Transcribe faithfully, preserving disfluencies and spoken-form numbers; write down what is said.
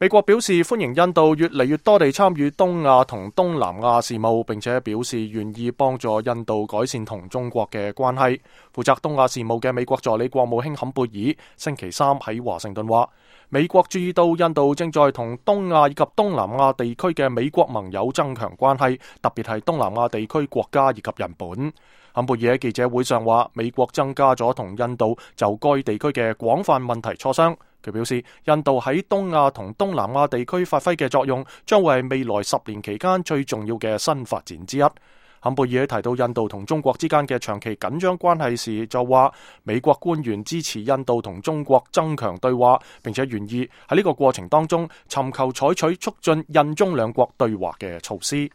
美國表示歡迎印度越嚟越多地參與東亞同東南亞事務，並且表示願意幫助印度改善同中國嘅關係。負責東亞事務嘅美國助理國務卿坎貝爾星期三喺華盛頓話，美國注意到印度正在同東亞以及東南亞地區嘅美國盟友增強關係，特別係東南亞地區國家以及日本。坎貝爾喺記者會上話，美國增加咗同印度就該地區嘅廣泛問題磋商。佢表示，印度喺東亞同東南亞地區發揮嘅作用，將會係未來十年期間最重要嘅新發展之一。坎貝爾提到印度同中國之間嘅長期緊張關係時，就話美國官員支持印度同中國增強對話，並且願意喺呢個過程當中尋求採取促進印中兩國對話嘅措施。